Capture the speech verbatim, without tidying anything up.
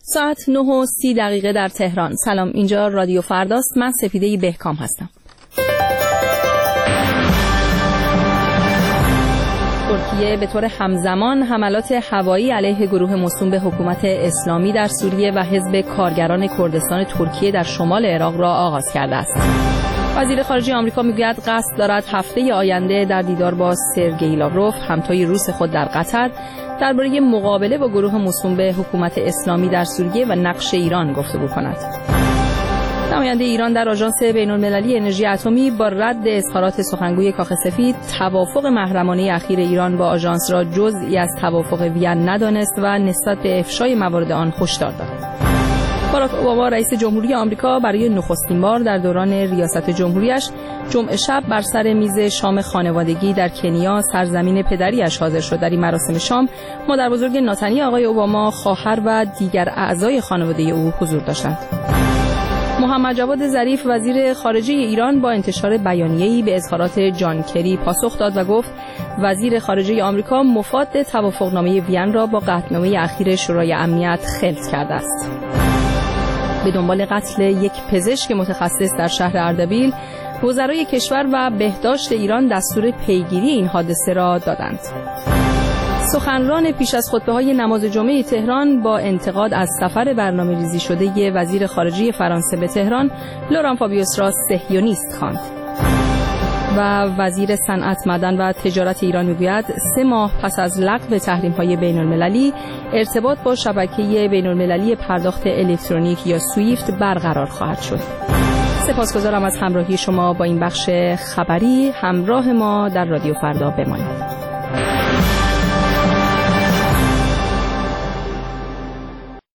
ساعت نه و سی دقیقه در تهران. سلام، اینجا رادیو فرداست. من سپیده بهکام هستم. ترکیه به طور همزمان حملات هوایی علیه گروه موسوم به حکومت اسلامی در سوریه و حزب کارگران کردستان ترکیه در شمال عراق را آغاز کرده است. وزیر خارجه آمریکا میگوید قصد دارد هفته آینده در دیدار با سرگئی لاوروف، همتای روس خود در قطر، درباره مقابله با گروه موسوم به حکومت اسلامی در سوریه و نقش ایران گفتگو کند. نماینده ایران در آژانس بین‌المللی انرژی اتمی با رد اظهارات سخنگوی کاخ سفید، توافق محرمانه اخیر ایران با آژانس را جزئی از توافق وین ندانست و نسبت به افشای موارد آن هشدار داد. باراک اوباما رئیس جمهوری آمریکا برای نخستین بار در دوران ریاست جمهوریش جمعه شب بر سر میز شام خانوادگی در کنیا، سرزمین پدریش، حاضر شد. در این مراسم شام مادربزرگ ناتنی آقای اوباما، خواهر و دیگر اعضای خانواده او حضور داشتند. محمد جواد ظریف وزیر خارجه ایران با انتشار بیانیه‌ای به اظهارات جان کری پاسخ داد و گفت وزیر خارجه آمریکا مفاد توافقنامه وین را با قطعنامه اخیر شورای امنیت خلط کرده است. به دنبال قتل یک پزشک متخصص در شهر اردبیل، وزرای کشور و بهداشت ایران دستور پیگیری این حادثه را دادند. سخنران پیش از خطبه‌های نماز جمعه تهران با انتقاد از سفر برنامه‌ریزی شده وزیر خارجه فرانسه به تهران، لوران فابیوس را صهیونیست خواند. و وزیر صنعت، معدن و تجارت ایران میگوید سه ماه پس از لغو تحریم‌های بین‌المللی، ارتباط با شبکه بین‌المللی پرداخت الکترونیک یا سویفت برقرار خواهد شد. سپاسگزارم از همراهی شما با این بخش خبری. همراه ما در رادیو فردا بمانید.